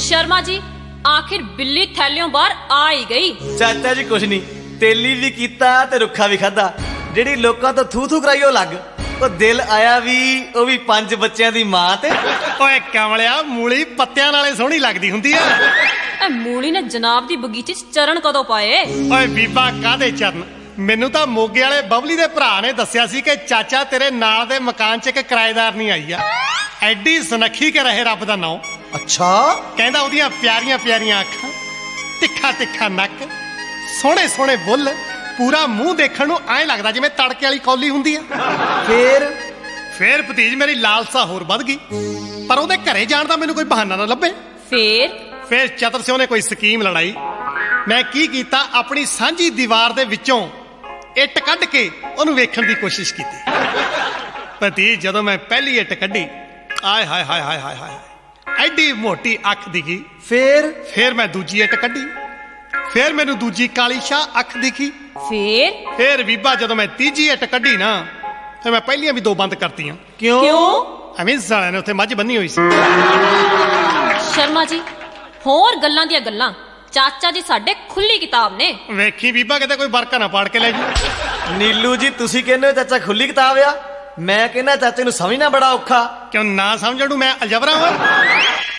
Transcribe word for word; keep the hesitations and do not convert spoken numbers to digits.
शर्मा जी आखिर बिल्ली थैलियों बाहर आ ही गई। चाचा जी कुछ नहीं, तेली भी कीता ते रुखा भी खादा। ਜਿਹੜੀ ਲੋਕਾਂ ਤੋਂ ਥੂ ਥੂ ਕਰਾਈ ਉਹ ਲੱਗ, ਉਹ ਦਿਲ ਆਇਆ ਵੀ, ਉਹ ਵੀ ਪੰਜ ਬੱਚਿਆਂ ਦੀ ਮਾਂ ਤੇ। ਓਏ ਕਮਲਿਆ, ਮੂਲੀ ਪੱਤਿਆਂ ਨਾਲੇ ਸੋਹਣੀ ਲੱਗਦੀ ਹੁੰਦੀ ਆ। ਇਹ ਮੂਲੀ ਨੇ ਜਨਾਬ ਦੀ ਬਗੀਚੇ 'ਚ ਚਰਨ ਕਦੋਂ ਪਾਏ? ਓਏ ਬੀਬਾ ਕਾਹਦੇ ਚਰਨ, ਮੈਨੂੰ ਤਾਂ ਮੋਗੇ ਵਾਲੇ ਬਬਲੀ ਦੇ ਭਰਾ ਨੇ ਦੱਸਿਆ ਸੀ ਕਿ ਚਾਚਾ ਤੇਰੇ ਨਾਲ ਦੇ ਮਕਾਨ 'ਚ ਇੱਕ ਕਿਰਾਏਦਾਰ ਨਹੀਂ ਆਈ ਆ, ਐਡੀ ਸੁਨੱਖੀ ਕੇ ਰਹੇ ਰੱਬ ਦਾ ਨਾਂ। ਅੱਛਾ, ਕਹਿੰਦਾ ਉਹਦੀਆਂ ਪਿਆਰੀਆਂ ਪਿਆਰੀਆਂ ਅੱਖਾਂ, ਤਿੱਖਾ ਤਿੱਖਾ ਨੱਕ, ਸੋਹਣੇ ਸੋਹਣੇ ਬੁੱਲ, ਪੂਰਾ ਮੂੰਹ ਦੇਖਣ ਨੂੰ ਐਂ ਲੱਗਦਾ ਜਿਵੇਂ ਤੜਕੇ ਵਾਲੀ ਕੌਲੀ ਹੁੰਦੀ ਆ। ਫੇਰ ਫੇਰ ਭਤੀਜ ਮੇਰੀ ਲਾਲਸਾ ਹੋਰ ਵੱਧ ਗਈ, ਪਰ ਉਹਦੇ ਘਰੇ ਜਾਣ ਦਾ ਮੈਨੂੰ ਕੋਈ ਬਹਾਨਾ ਨਾ ਲੱਭੇ। ਫੇਰ ਫੇਰ ਚਤਰ ਸਿਉ ਨੇ ਕੋਈ ਸਕੀਮ ਲੜਾਈ। ਮੈਂ ਕੀ ਕੀਤਾ, ਆਪਣੀ ਸਾਂਝੀ ਦੀਵਾਰ ਦੇ ਵਿੱਚੋਂ ਇੱਟ ਕੱਢ ਕੇ ਉਹਨੂੰ ਵੇਖਣ ਦੀ ਕੋਸ਼ਿਸ਼ ਕੀਤੀ। ਭਤੀਜ ਜਦੋਂ ਮੈਂ ਪਹਿਲੀ ਇੱਟ ਕੱਢੀ, ਆਏ ਹਾਏ ਹਾਏ ਹਾਏ ਹਾਏ ਹਾਏ, ਐਡੀ ਮੋਟੀ ਅੱਖ ਦਿਖੀ। ਫੇਰ ਫੇਰ ਮੈਂ ਦੂਜੀ ਇੱਟ ਕੱਢੀ, ਫੇਰ ਮੈਨੂੰ ਦੂਜੀ ਕਾਲੀ ਸ਼ਾਹ ਅੱਖ ਦਿਖੀ। ਫੇਰ ਫੇਰ ਬੀਬਾ ਜਦੋਂ ਮੈਂ ਤੀਜੀ ਇੱਟ ਕੱਢੀ ਨਾ, ਫਿਰ ਮੈਂ ਪਹਿਲੀਆਂ ਵੀ ਦੋ ਬੰਦ ਕਰਤੀਆਂ। ਕਿਉਂ? ਕਿਉਂ? ਐਵੇਂ ਸਾਲਿਆਂ ਨੇ ਉੱਥੇ ਮੱਝ ਬੰਨੀ ਹੋਈ ਸੀ। ਸ਼ਰਮਾ ਜੀ ਹੋਰ ਗੱਲਾਂ ਦੀਆਂ ਗੱਲਾਂ, ਚਾਚਾ ਜੀ ਸਾਡੇ ਖੁੱਲੀ ਕਿਤਾਬ ਨੇ। ਵੇਖੀ ਬੀਬਾ ਕਿਤੇ ਕੋਈ ਬਰਕਾ ਨਾ ਪਾੜ ਕੇ ਲੈ ਜੀ। ਨੀਲੂ ਜੀ ਤੁਸੀਂ ਕਹਿੰਦੇ ਹੋ ਚਾਚਾ ਖੁੱਲੀ ਕਿਤਾਬ ਆ, ਮੈਂ ਕਹਿੰਦਾ ਚਾਚੇ ਨੂੰ ਸਮਝਣਾ ਬੜਾ ਔਖਾ। ਕਿਉਂ ਨਾ ਸਮਝਣ ਨੂੰ ਮੈਂ ਅਲਜਬਰਾ ਹਾਂ?